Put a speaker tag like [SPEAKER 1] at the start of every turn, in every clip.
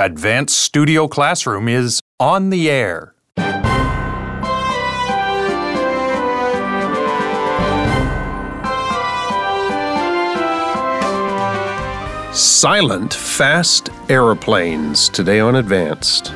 [SPEAKER 1] Advanced Studio Classroom is on the air.
[SPEAKER 2] Silent, fast aeroplanes today on Advanced.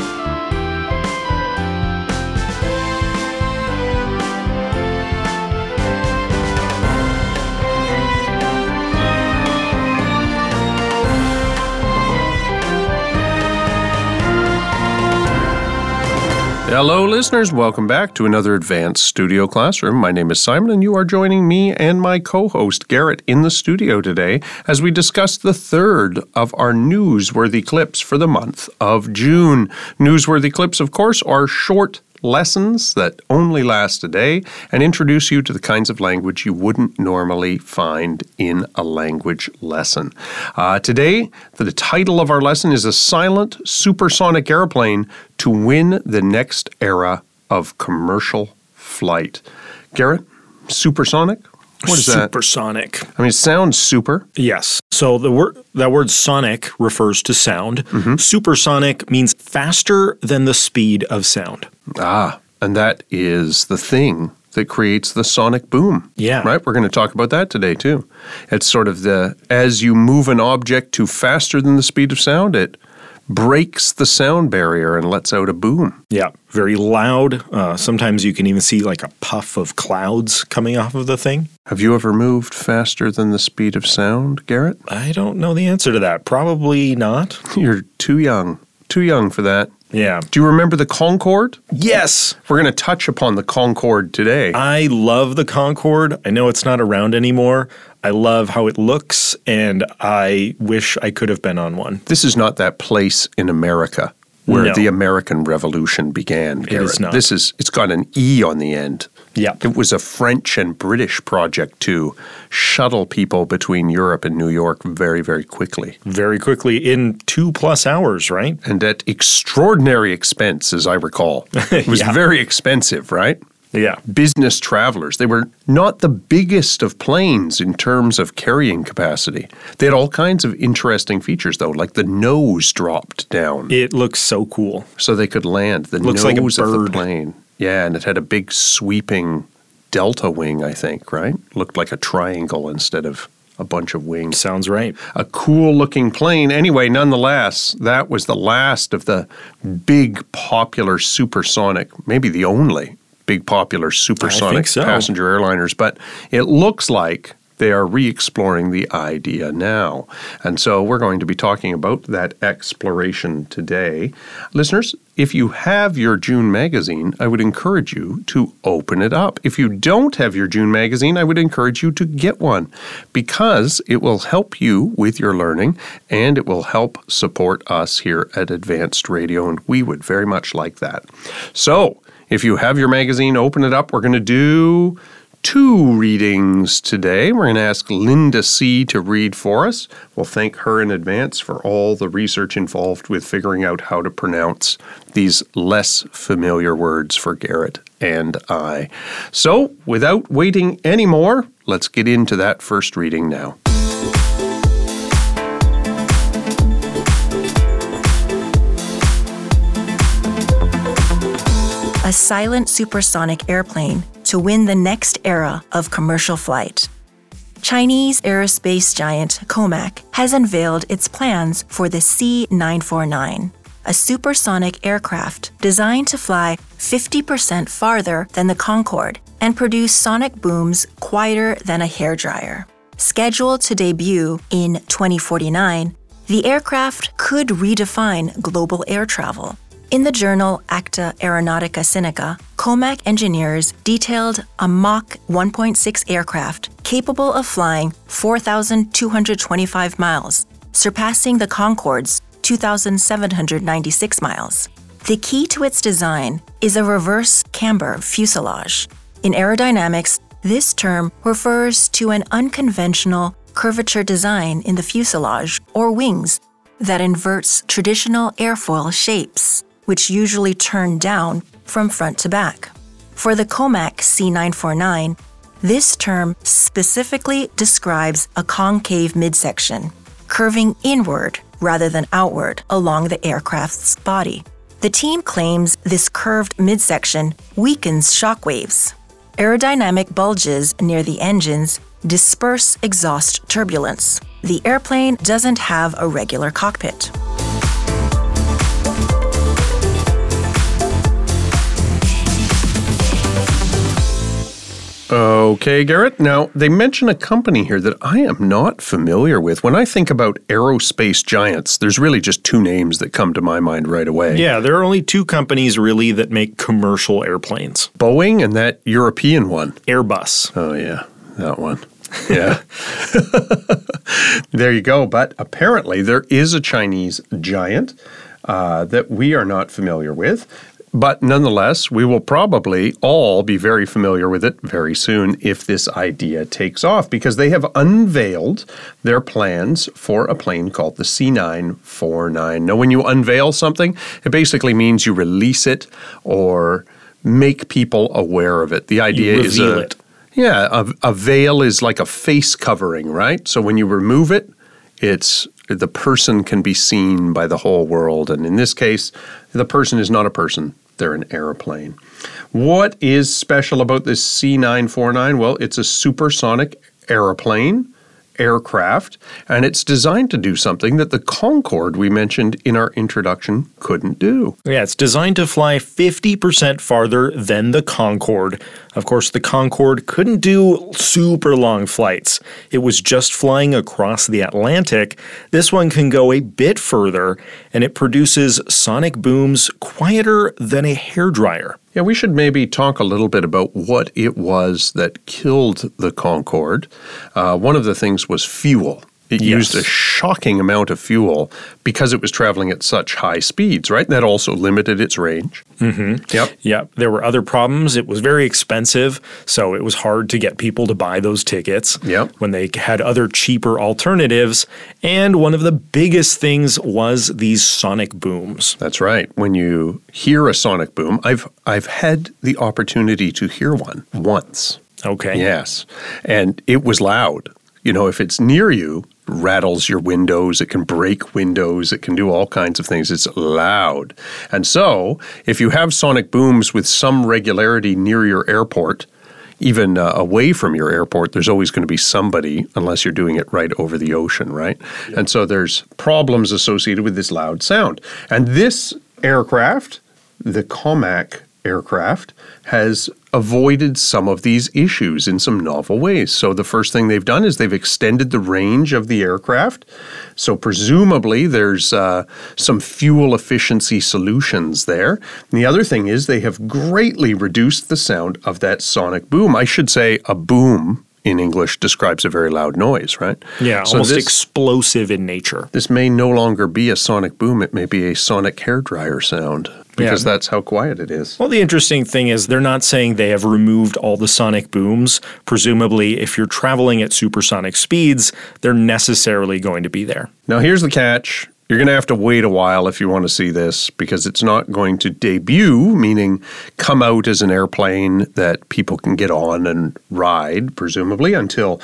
[SPEAKER 2] Hello, listeners. Welcome back to another Advanced Studio Classroom. My name is Simon, and you are joining me and my co-host, Garrett, in the studio today as we discuss the third of our newsworthy clips for the month of June. Newsworthy clips, of course, are short lessons that only last a day and introduce you to the kinds of language you wouldn't normally find in a language lesson. Today, the title of our lesson is A Silent Supersonic Airplane to Win the Next Era of Commercial Flight. Garrett, supersonic? What is that?
[SPEAKER 3] Supersonic.
[SPEAKER 2] I mean, it sounds super.
[SPEAKER 3] Yes. So that word sonic refers to sound.
[SPEAKER 2] Mm-hmm.
[SPEAKER 3] Supersonic means faster than the speed of sound.
[SPEAKER 2] And that is the thing that creates the sonic boom.
[SPEAKER 3] Yeah.
[SPEAKER 2] Right? We're going to talk about that today, too. It's sort of as you move an object to faster than the speed of sound, it breaks the sound barrier and lets out a boom.
[SPEAKER 3] Yeah. Very loud. Sometimes you can even see like a puff of clouds coming off of the thing.
[SPEAKER 2] Have you ever moved faster than the speed of sound, Garrett?
[SPEAKER 3] I don't know the answer to that. Probably not.
[SPEAKER 2] You're too young. Too young for that.
[SPEAKER 3] Yeah.
[SPEAKER 2] Do you remember the Concorde?
[SPEAKER 3] Yes.
[SPEAKER 2] We're going to touch upon the Concorde today.
[SPEAKER 3] I love the Concorde. I know it's not around anymore. I love how it looks, and I wish I could have been on one.
[SPEAKER 2] This is not that place in America where
[SPEAKER 3] No.
[SPEAKER 2] the American Revolution began, Garrett.
[SPEAKER 3] It is not.
[SPEAKER 2] It's got an E on the end.
[SPEAKER 3] Yeah.
[SPEAKER 2] It was a French and British project to shuttle people between Europe and New York very, very quickly.
[SPEAKER 3] Very quickly in 2+ hours, right?
[SPEAKER 2] And at extraordinary expense, as I recall. It was
[SPEAKER 3] Yeah.
[SPEAKER 2] very expensive, right?
[SPEAKER 3] Yeah.
[SPEAKER 2] Business travelers. They were not the biggest of planes in terms of carrying capacity. They had all kinds of interesting features, though, like the nose dropped down
[SPEAKER 3] It looks so cool.
[SPEAKER 2] so they could land. The
[SPEAKER 3] Looks
[SPEAKER 2] nose
[SPEAKER 3] like a
[SPEAKER 2] of the
[SPEAKER 3] bird.
[SPEAKER 2] plane. Yeah, and it had a big sweeping delta wing, I think, right? Looked like a triangle instead of a bunch of wings.
[SPEAKER 3] Sounds right.
[SPEAKER 2] A cool-looking plane. Anyway, nonetheless, that was the last of the big popular supersonic, maybe the only big popular supersonic
[SPEAKER 3] so.
[SPEAKER 2] passenger airliners. But it looks like they are re-exploring the idea now. And so we're going to be talking about that exploration today. Listeners, if you have your June magazine, I would encourage you to open it up. If you don't have your June magazine, I would encourage you to get one because it will help you with your learning and it will help support us here at Advanced Radio, and we would very much like that. So, if you have your magazine, open it up. We're going to do 2 readings today. We're going to ask Linda C. to read for us. We'll thank her in advance for all the research involved with figuring out how to pronounce these less familiar words for Garrett and I. So, without waiting any more, let's get into that first reading now.
[SPEAKER 4] A silent supersonic airplane to win the next era of commercial flight. Chinese aerospace giant COMAC has unveiled its plans for the C949, a supersonic aircraft designed to fly 50% farther than the Concorde and produce sonic booms quieter than a hairdryer. Scheduled to debut in 2049, the aircraft could redefine global air travel. In the journal Acta Aeronautica Sinica, COMAC engineers detailed a Mach 1.6 aircraft capable of flying 4,225 miles, surpassing the Concorde's 2,796 miles. The key to its design is a reverse camber fuselage. In aerodynamics, this term refers to an unconventional curvature design in the fuselage or wings that inverts traditional airfoil shapes, which usually turn down from front to back. For the COMAC C949, this term specifically describes a concave midsection, curving inward rather than outward along the aircraft's body. The team claims this curved midsection weakens shock waves. Aerodynamic bulges near the engines disperse exhaust turbulence. The airplane doesn't have a regular cockpit.
[SPEAKER 2] Okay, Garrett. Now, they mention a company here that I am not familiar with. When I think about aerospace giants, there's really just two names that come to my mind right away.
[SPEAKER 3] Yeah, there are only two companies really that make commercial airplanes.
[SPEAKER 2] Boeing and that European one.
[SPEAKER 3] Airbus.
[SPEAKER 2] Oh, yeah, that one. Yeah. There you go. But apparently there is a Chinese giant that we are not familiar with. But nonetheless, we will probably all be very familiar with it very soon if this idea takes off, because they have unveiled their plans for a plane called the C949. Now, when you unveil something, it basically means you release it or make people aware of it. The idea is
[SPEAKER 3] it.
[SPEAKER 2] Yeah, a veil is like a face covering, right? So when you remove it, the person can be seen by the whole world. And in this case, the person is not a person. They're an airplane. What is special about this C949? Well, it's a supersonic aircraft, and it's designed to do something that the Concorde we mentioned in our introduction couldn't do.
[SPEAKER 3] Yeah, it's designed to fly 50% farther than the Concorde. Of course, the Concorde couldn't do super long flights. It was just flying across the Atlantic. This one can go a bit further, and it produces sonic booms quieter than a hairdryer.
[SPEAKER 2] Yeah, we should maybe talk a little bit about what it was that killed the Concorde. One of the things was fuel. It used a shocking amount of fuel because it was traveling at such high speeds, right? That also limited its range.
[SPEAKER 3] Mm-hmm.
[SPEAKER 2] Yep.
[SPEAKER 3] Yeah, there were other problems. It was very expensive, so it was hard to get people to buy those tickets when they had other cheaper alternatives. And one of the biggest things was these sonic booms.
[SPEAKER 2] That's right. When you hear a sonic boom, I've had the opportunity to hear one once.
[SPEAKER 3] Okay.
[SPEAKER 2] Yes. And it was loud. You know, if it's near you, rattles your windows, it can break windows, it can do all kinds of things. It's loud. And so, if you have sonic booms with some regularity near your airport, even away from your airport, there's always going to be somebody, unless you're doing it right over the ocean, right? Yep. And so there's problems associated with this loud sound. And this aircraft, the COMAC aircraft, has avoided some of these issues in some novel ways. So the first thing they've done is they've extended the range of the aircraft. So presumably there's some fuel efficiency solutions there. And the other thing is they have greatly reduced the sound of that sonic boom. I should say a boom in English describes a very loud noise, right?
[SPEAKER 3] Yeah, so almost explosive in nature.
[SPEAKER 2] This may no longer be a sonic boom. It may be a sonic hairdryer sound, because that's how quiet it is.
[SPEAKER 3] Well, the interesting thing is they're not saying they have removed all the sonic booms. Presumably, if you're traveling at supersonic speeds, they're necessarily going to be there.
[SPEAKER 2] Now, here's the catch. You're going to have to wait a while if you want to see this, because it's not going to debut, meaning come out as an airplane that people can get on and ride, presumably, until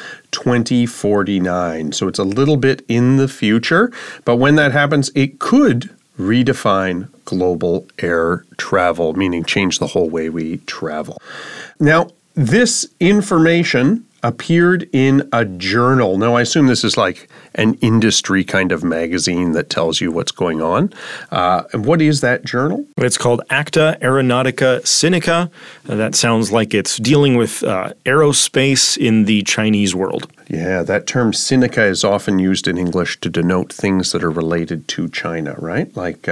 [SPEAKER 2] 2049. So it's a little bit in the future. But when that happens, it could redefine global air travel, meaning change the whole way we travel. Now, this information appeared in a journal. Now, I assume this is like an industry kind of magazine that tells you what's going on. And what is that journal?
[SPEAKER 3] It's called Acta Aeronautica Sinica. That sounds like it's dealing with aerospace in the Chinese world.
[SPEAKER 2] Yeah, that term Sinica is often used in English to denote things that are related to China, right? Like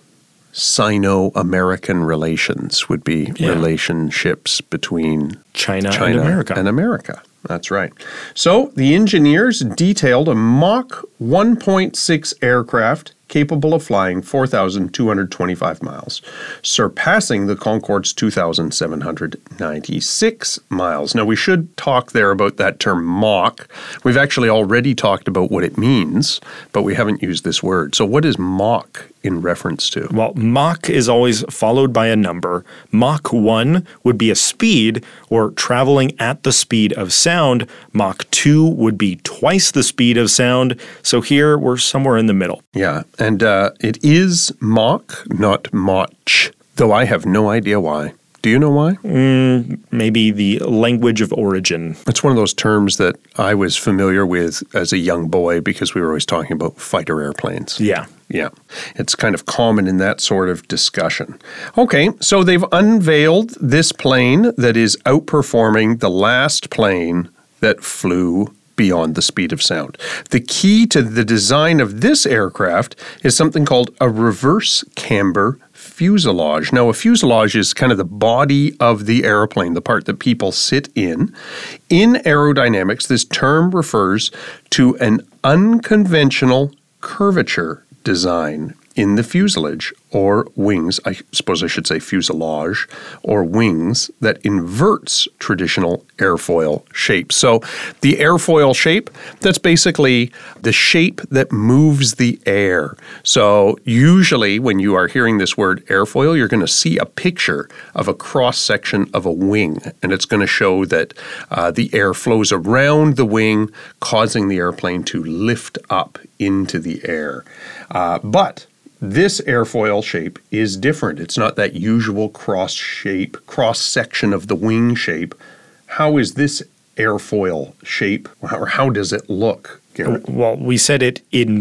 [SPEAKER 2] Sino-American relations would be relationships between
[SPEAKER 3] China and America.
[SPEAKER 2] That's right. So the engineers detailed a Mach 1.6 aircraft capable of flying 4,225 miles, surpassing the Concorde's 2,796 miles. Now, we should talk there about that term Mach. We've actually already talked about what it means, but we haven't used this word. So what is Mach in reference to?
[SPEAKER 3] Well, Mach is always followed by a number. Mach 1 would be a speed, or traveling at the speed of sound. Mach 2 would be twice the speed of sound. So here we're somewhere in the middle.
[SPEAKER 2] Yeah, and it is Mach, not Mach, though I have no idea why. Do you know why?
[SPEAKER 3] Maybe the language of origin.
[SPEAKER 2] It's one of those terms that I was familiar with as a young boy because we were always talking about fighter airplanes.
[SPEAKER 3] Yeah.
[SPEAKER 2] Yeah, it's kind of common in that sort of discussion. Okay, so they've unveiled this plane that is outperforming the last plane that flew beyond the speed of sound. The key to the design of this aircraft is something called a reverse camber fuselage. Now, a fuselage is kind of the body of the airplane, the part that people sit in. In aerodynamics, this term refers to an unconventional curvature design in the fuselage or wings, I suppose I should say fuselage, or wings that inverts traditional airfoil shapes. So the airfoil shape, that's basically the shape that moves the air. So usually when you are hearing this word airfoil, you're going to see a picture of a cross-section of a wing, and it's going to show that the air flows around the wing, causing the airplane to lift up into the air. But this airfoil shape is different. It's not that usual cross-section of the wing shape. How is this airfoil shape, or how does it look, Garrett?
[SPEAKER 3] Well, we said it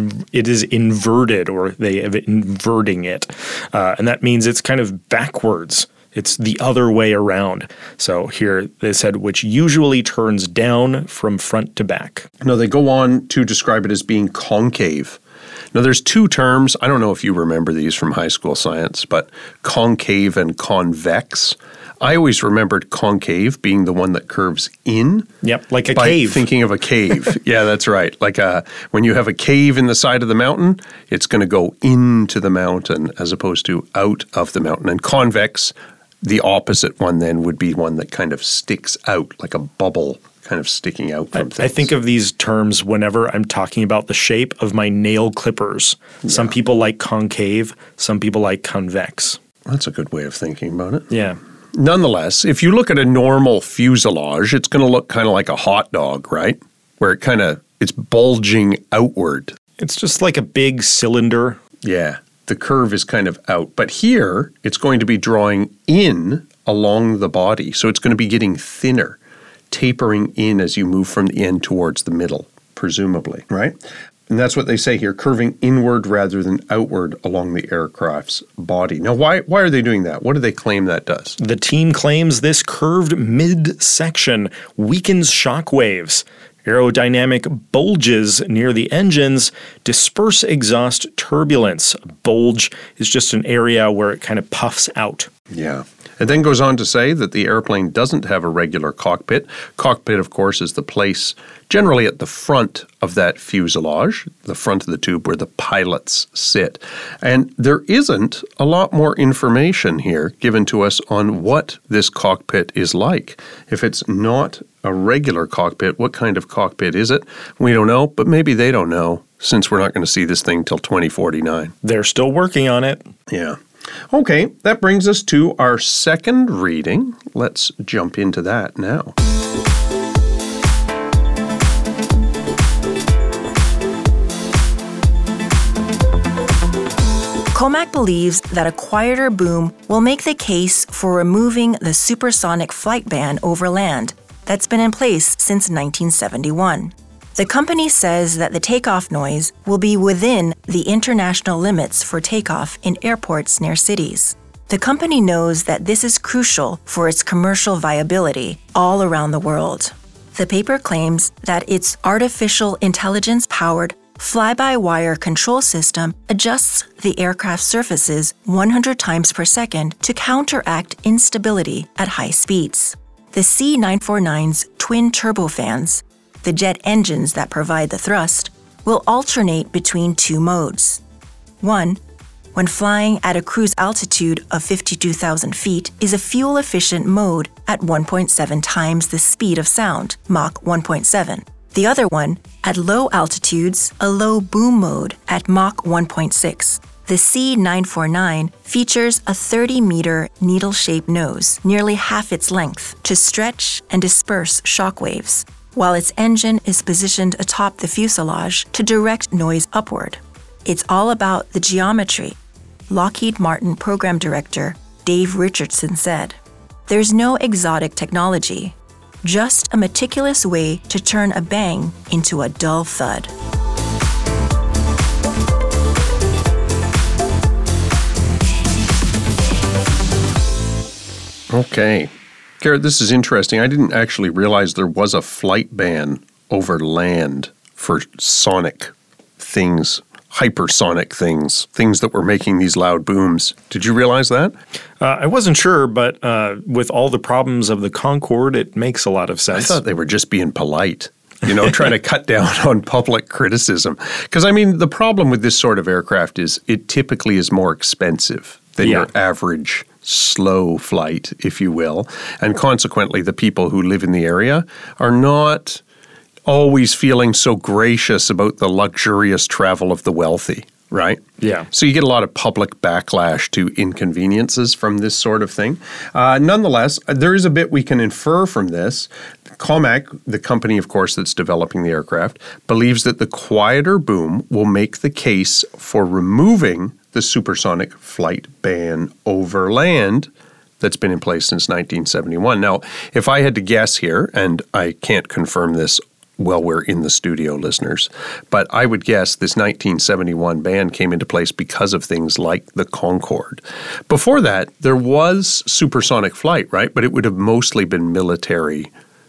[SPEAKER 3] is inverted, or they have inverting it. And that means it's kind of backwards. It's the other way around. So here they said, which usually turns down from front to back.
[SPEAKER 2] No, they go on to describe it as being concave. Now, there's two terms. I don't know if you remember these from high school science, but concave and convex. I always remembered concave being the one that curves in.
[SPEAKER 3] Yep, like a
[SPEAKER 2] by
[SPEAKER 3] cave.
[SPEAKER 2] Thinking of a cave. Yeah, that's right. Like when you have a cave in the side of the mountain, it's going to go into the mountain as opposed to out of the mountain. And convex, the opposite one then would be one that kind of sticks out like a bubble kind of sticking out from things.
[SPEAKER 3] I think of these terms whenever I'm talking about the shape of my nail clippers. Yeah. Some people like concave, some people like convex.
[SPEAKER 2] That's a good way of thinking about it.
[SPEAKER 3] Yeah.
[SPEAKER 2] Nonetheless, if you look at a normal fuselage, it's going to look kind of like a hot dog, right? Where it's bulging outward.
[SPEAKER 3] It's just like a big cylinder.
[SPEAKER 2] Yeah. The curve is kind of out. But here, it's going to be drawing in along the body. So it's going to be getting thinner, tapering in as you move from the end towards the middle, presumably, right? And that's what they say here, curving inward rather than outward along the aircraft's body. Now, why are they doing that? What do they claim that does?
[SPEAKER 3] The team claims this curved midsection weakens shock waves. Aerodynamic bulges near the engines disperse exhaust turbulence. A bulge is just an area where it kind of puffs out.
[SPEAKER 2] Yeah. It then goes on to say that the airplane doesn't have a regular cockpit. Cockpit, of course, is the place generally at the front of that fuselage, the front of the tube where the pilots sit. And there isn't a lot more information here given to us on what this cockpit is like. If it's not a regular cockpit, what kind of cockpit is it? We don't know, but maybe they don't know, since we're not going to see this thing till 2049.
[SPEAKER 3] They're still working on it.
[SPEAKER 2] Yeah. Okay, that brings us to our second reading. Let's jump into that now.
[SPEAKER 4] COMAC believes that a quieter boom will make the case for removing the supersonic flight ban over land that's been in place since 1971. The company says that the takeoff noise will be within the international limits for takeoff in airports near cities. The company knows that this is crucial for its commercial viability all around the world. The paper claims that its artificial intelligence-powered fly-by-wire control system adjusts the aircraft surfaces 100 times per second to counteract instability at high speeds. The C949's twin turbofans, the jet engines that provide the thrust, will alternate between two modes. One, when flying at a cruise altitude of 52,000 feet, is a fuel-efficient mode at 1.7 times the speed of sound, Mach 1.7. The other one, at low altitudes, a low boom mode at Mach 1.6. The C949 features a 30-meter needle-shaped nose, nearly half its length, to stretch and disperse shock waves, while its engine is positioned atop the fuselage to direct noise upward. It's all about the geometry, Lockheed Martin program director Dave Richardson said. There's no exotic technology, just a meticulous way to turn a bang into a dull thud.
[SPEAKER 2] Okay. Garrett, this is interesting. I didn't actually realize there was a flight ban over land for sonic things, hypersonic things that were making these loud booms. Did you realize that?
[SPEAKER 3] I wasn't sure, but with all the problems of the Concorde, it makes a lot of sense.
[SPEAKER 2] I thought they were just being polite, trying to cut down on public criticism. Because, the problem with this sort of aircraft is it typically is more expensive than your average slow flight, if you will. And consequently, the people who live in the area are not always feeling so gracious about the luxurious travel of the wealthy, right?
[SPEAKER 3] Yeah.
[SPEAKER 2] So you get a lot of public backlash to inconveniences from this sort of thing. Nonetheless, there is a bit we can infer from this. COMAC, the company, of course, that's developing the aircraft, believes that the quieter boom will make the case for removing the supersonic flight ban over land that's been in place since 1971. Now, if I had to guess here, and I can't confirm this while we're in the studio, listeners, but I would guess this 1971 ban came into place because of things like the Concorde. Before that, there was supersonic flight, right? But it would have mostly been military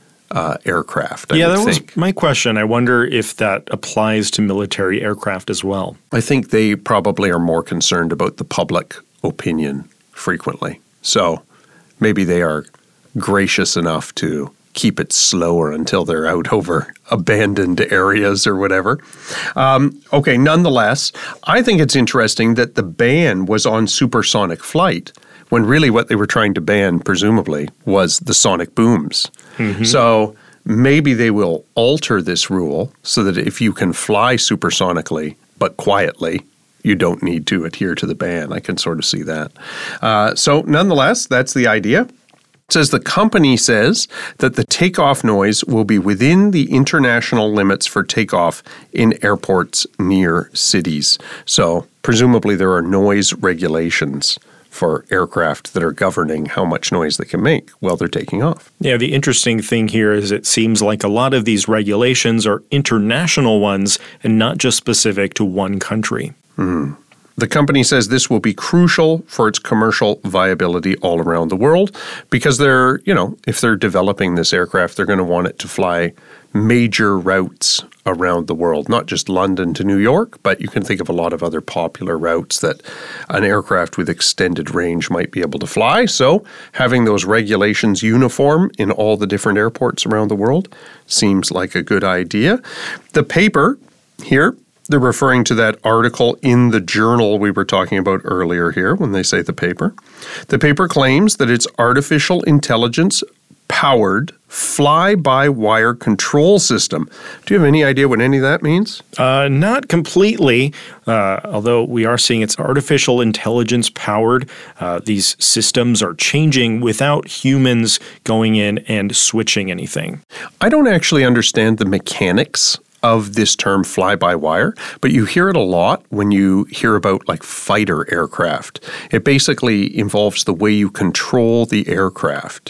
[SPEAKER 2] aircraft, I would think.
[SPEAKER 3] Was my question. I wonder if that applies to military aircraft as well.
[SPEAKER 2] I think they probably are more concerned about the public opinion frequently. So maybe they are gracious enough to keep it slower until they're out over abandoned areas or whatever. Okay, nonetheless, I think it's interesting that the ban was on supersonic flight when really what they were trying to ban, presumably, was the sonic booms. Mm-hmm. So maybe they will alter this rule so that if you can fly supersonically but quietly, you don't need to adhere to the ban. I can sort of see that. So nonetheless, that's the idea. It says the company says that the takeoff noise will be within the international limits for takeoff in airports near cities. So presumably there are noise regulations for aircraft that are governing how much noise they can make while they're taking off.
[SPEAKER 3] Yeah, the interesting thing here is it seems like a lot of these regulations are international ones and not just specific to one country.
[SPEAKER 2] Mm. The company says this will be crucial for its commercial viability all around the world because they're, if they're developing this aircraft, they're going to want it to fly major routes around the world, not just London to New York, but you can think of a lot of other popular routes that an aircraft with extended range might be able to fly. So having those regulations uniform in all the different airports around the world seems like a good idea. The paper here, they're referring to that article in the journal we were talking about earlier here when they say the paper. The paper claims that it's artificial intelligence powered fly-by-wire control system. Do you have any idea what any of that means?
[SPEAKER 3] Not completely, although we are seeing it's artificial intelligence powered. These systems are changing without humans going in and switching anything.
[SPEAKER 2] I don't actually understand the mechanics of this term fly-by-wire, but you hear it a lot when you hear about like fighter aircraft. It basically involves the way you control the aircraft.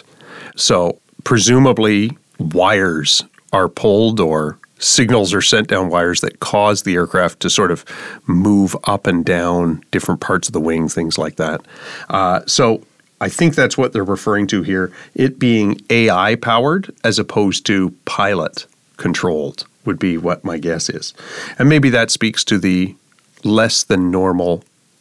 [SPEAKER 2] So presumably wires are pulled or signals are sent down wires that cause the aircraft to sort of move up and down different parts of the wing, things like that. So I think that's what they're referring to here, it being AI powered as opposed to pilot controlled would be what my guess is. And maybe that speaks to the less than normal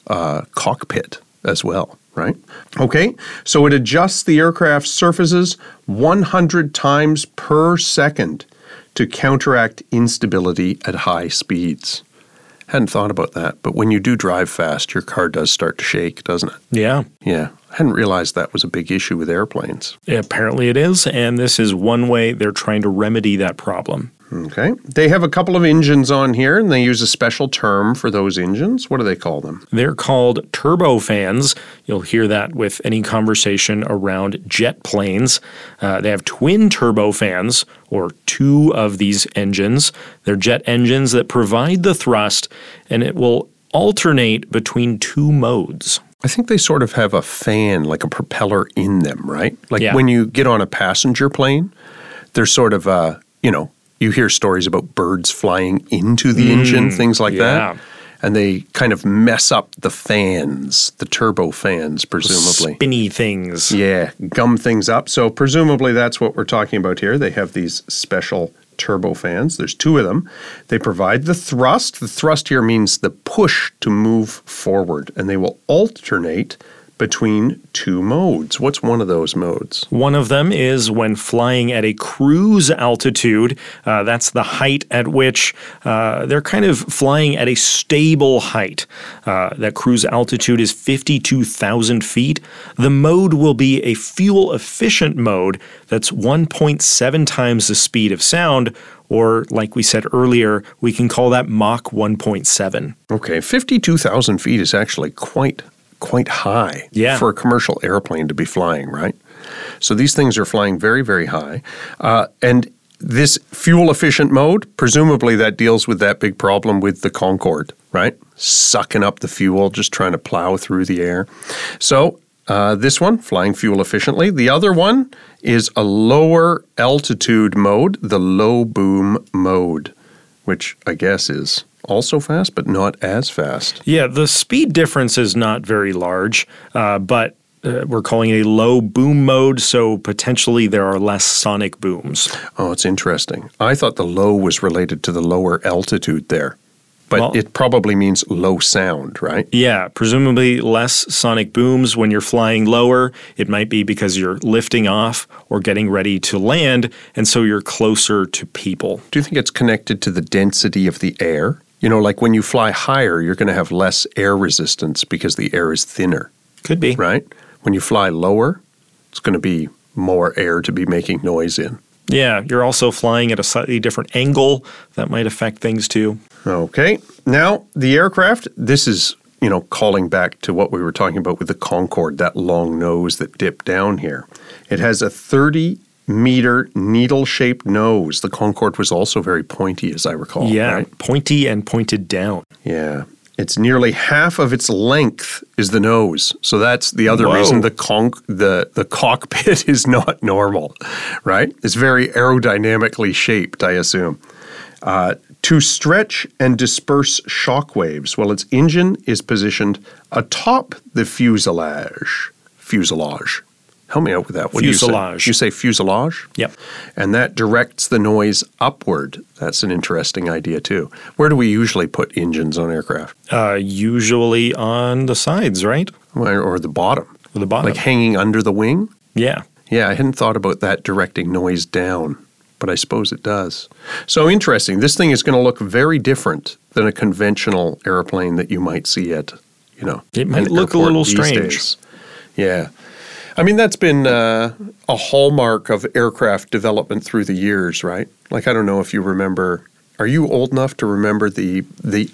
[SPEAKER 2] cockpit as well, right? Okay, so it adjusts the aircraft's surfaces 100 times per second to counteract instability at high speeds. Hadn't thought about that, but when you do drive fast, your car does start to shake, doesn't it?
[SPEAKER 3] Yeah.
[SPEAKER 2] Yeah. I hadn't realized that was a big issue with airplanes.
[SPEAKER 3] Apparently it is, and this is one way they're trying to remedy that problem.
[SPEAKER 2] Okay. They have a couple of engines on here, and they use a special term for those engines. What do they call them?
[SPEAKER 3] They're called turbofans. You'll hear that with any conversation around jet planes. They have twin turbofans, or two of these engines. They're jet engines that provide the thrust, and it will alternate between two modes.
[SPEAKER 2] I think they sort of have a fan, like a propeller in them, right? Like
[SPEAKER 3] Yeah.
[SPEAKER 2] when you get on a passenger plane, there's sort of you hear stories about birds flying into the engine, things like
[SPEAKER 3] yeah.
[SPEAKER 2] that. And they kind of mess up the fans, the turbo fans, presumably.
[SPEAKER 3] Spinny things.
[SPEAKER 2] Yeah, gum things up. So presumably that's what we're talking about here. They have these special turbofans. There's two of them. They provide the thrust. The thrust here means the push to move forward, and they will alternate between two modes. What's one of those modes?
[SPEAKER 3] One of them is when flying at a cruise altitude. That's the height at which they're kind of flying at a stable height. That cruise altitude is 52,000 feet. The mode will be a fuel-efficient mode that's 1.7 times the speed of sound, or like we said earlier, we can call that Mach 1.7.
[SPEAKER 2] Okay, 52,000 feet is actually quite high for a commercial airplane to be flying, right? So these things are flying very, very high. And this fuel-efficient mode, presumably that deals with that big problem with the Concorde, right? Sucking up the fuel, just trying to plow through the air. So this one, flying fuel efficiently. The other one is a lower altitude mode, the low boom mode, which I guess is also fast, but not as fast.
[SPEAKER 3] Yeah, the speed difference is not very large, but we're calling it a low boom mode, so potentially there are less sonic booms.
[SPEAKER 2] Oh, it's interesting. I thought the low was related to the lower altitude there, but it probably means low sound, right?
[SPEAKER 3] Yeah, presumably less sonic booms when you're flying lower. It might be because you're lifting off or getting ready to land, and so you're closer to people.
[SPEAKER 2] Do you think it's connected to the density of the air? You know, like when you fly higher, you're going to have less air resistance because the air is thinner.
[SPEAKER 3] Could be.
[SPEAKER 2] Right? When you fly lower, it's going to be more air to be making noise in.
[SPEAKER 3] Yeah, you're also flying at a slightly different angle. That might affect things too.
[SPEAKER 2] Okay. Now, the aircraft, this is, calling back to what we were talking about with the Concorde, that long nose that dipped down here. It has a 30-meter needle-shaped nose. The Concorde was also very pointy, as I recall.
[SPEAKER 3] Yeah,
[SPEAKER 2] right?
[SPEAKER 3] pointy and pointed down.
[SPEAKER 2] Yeah. It's nearly half of its length is the nose. So that's the other reason the cockpit is not normal, right? It's very aerodynamically shaped, I assume. To stretch and disperse shock waves, well, its engine is positioned atop the fuselage. Help me out with that. What
[SPEAKER 3] Fuselage.
[SPEAKER 2] do you say? You say fuselage?
[SPEAKER 3] Yep.
[SPEAKER 2] And that directs the noise upward. That's an interesting idea, too. Where do we usually put engines on aircraft?
[SPEAKER 3] Usually on the sides, right?
[SPEAKER 2] Or the bottom.
[SPEAKER 3] Or the bottom.
[SPEAKER 2] Like hanging under the wing?
[SPEAKER 3] Yeah.
[SPEAKER 2] Yeah, I hadn't thought about that directing noise down, but I suppose it does. So interesting. This thing is going to look very different than a conventional airplane that you might see at,
[SPEAKER 3] It might
[SPEAKER 2] an
[SPEAKER 3] look a
[SPEAKER 2] airport
[SPEAKER 3] little
[SPEAKER 2] these
[SPEAKER 3] strange.
[SPEAKER 2] days. Yeah. I mean, that's been a hallmark of aircraft development through the years, right? Like, I don't know if you remember, are you old enough to remember the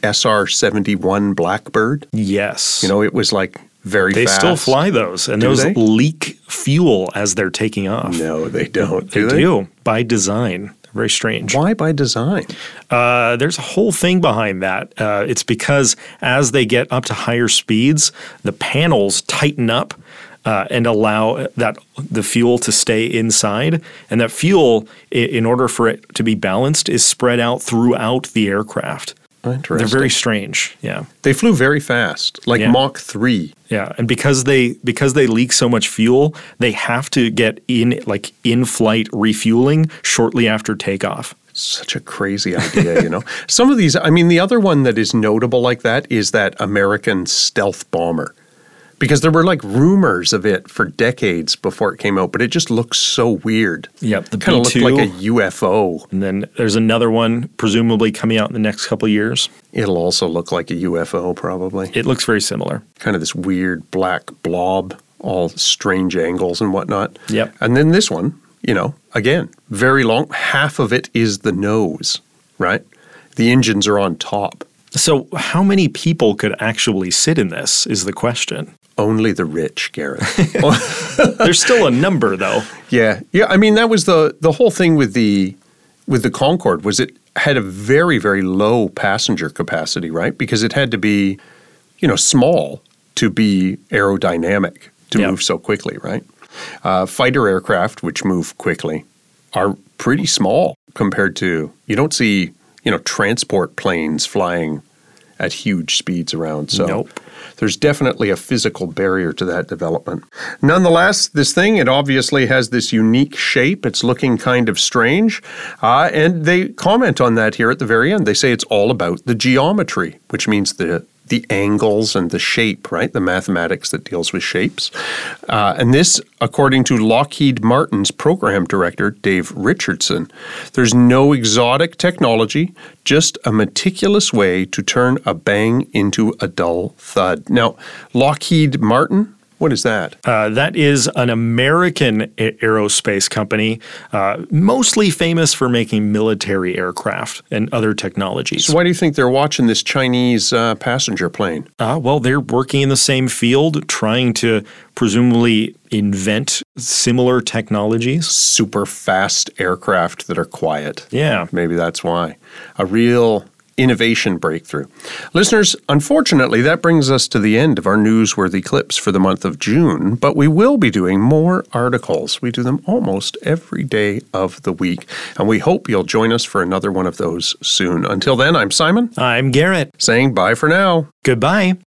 [SPEAKER 2] SR-71 Blackbird?
[SPEAKER 3] Yes.
[SPEAKER 2] It was like very
[SPEAKER 3] They
[SPEAKER 2] fast.
[SPEAKER 3] still fly those, and those
[SPEAKER 2] they?
[SPEAKER 3] leak fuel as they're taking off.
[SPEAKER 2] No, they don't.
[SPEAKER 3] They do, by design. Very strange.
[SPEAKER 2] Why by design?
[SPEAKER 3] There's a whole thing behind that. It's because as they get up to higher speeds, the panels tighten up and allow the fuel to stay inside. And that fuel, in order for it to be balanced, is spread out throughout the aircraft.
[SPEAKER 2] Interesting.
[SPEAKER 3] They're very strange. Yeah.
[SPEAKER 2] They flew very fast, like Mach 3.
[SPEAKER 3] Yeah, and because they leak so much fuel, they have to get in-flight refueling shortly after takeoff.
[SPEAKER 2] Such a crazy idea, Some of these, the other one that is notable like that is that American stealth bomber. Because there were rumors of it for decades before it came out, but it just looks so weird.
[SPEAKER 3] Yep, the
[SPEAKER 2] kind of
[SPEAKER 3] B-2.
[SPEAKER 2] looked like a UFO.
[SPEAKER 3] And then there's another one presumably coming out in the next couple of years.
[SPEAKER 2] It'll also look like a UFO probably.
[SPEAKER 3] It looks very similar.
[SPEAKER 2] Kind of this weird black blob, all strange angles and whatnot.
[SPEAKER 3] Yep.
[SPEAKER 2] And then this one, again, very long. Half of it is the nose, right? The engines are on top.
[SPEAKER 3] So how many people could actually sit in this is the question.
[SPEAKER 2] Only the rich, Garrett.
[SPEAKER 3] There's still a number, though.
[SPEAKER 2] Yeah. I mean, that was the whole thing with the Concorde was it had a very, very low passenger capacity, right? Because it had to be, small to be aerodynamic to move so quickly, right? Fighter aircraft, which move quickly, are pretty small compared to, you don't see, transport planes flying at huge speeds around. So there's definitely a physical barrier to that development. Nonetheless, this thing, it obviously has this unique shape. It's looking kind of strange. And they comment on that here at the very end. They say it's all about the geometry, which means the angles and the shape, right? The mathematics that deals with shapes. And this, according to Lockheed Martin's program director, Dave Richardson, there's no exotic technology, just a meticulous way to turn a bang into a dull thud. Now, Lockheed Martin, what is that?
[SPEAKER 3] That is an American aerospace company, mostly famous for making military aircraft and other technologies.
[SPEAKER 2] So why do you think they're watching this Chinese passenger plane?
[SPEAKER 3] Well, they're working in the same field, trying to presumably invent similar technologies.
[SPEAKER 2] Super fast aircraft that are quiet.
[SPEAKER 3] Yeah.
[SPEAKER 2] Maybe that's why. A real innovation breakthrough. Listeners, unfortunately, that brings us to the end of our newsworthy clips for the month of June, but we will be doing more articles. We do them almost every day of the week, and we hope you'll join us for another one of those soon. Until then, I'm Simon.
[SPEAKER 3] I'm Garrett.
[SPEAKER 2] Saying bye for now.
[SPEAKER 3] Goodbye.